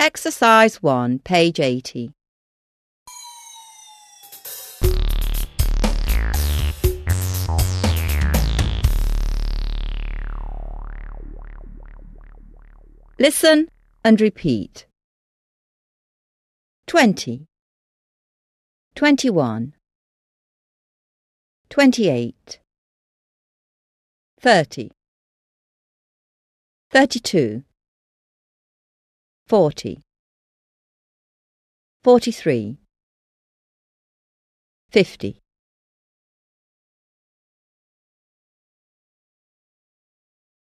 Exercise 1, page 80. Listen and repeat. 20, 21, 28, 30, 32, 40, 43, 50.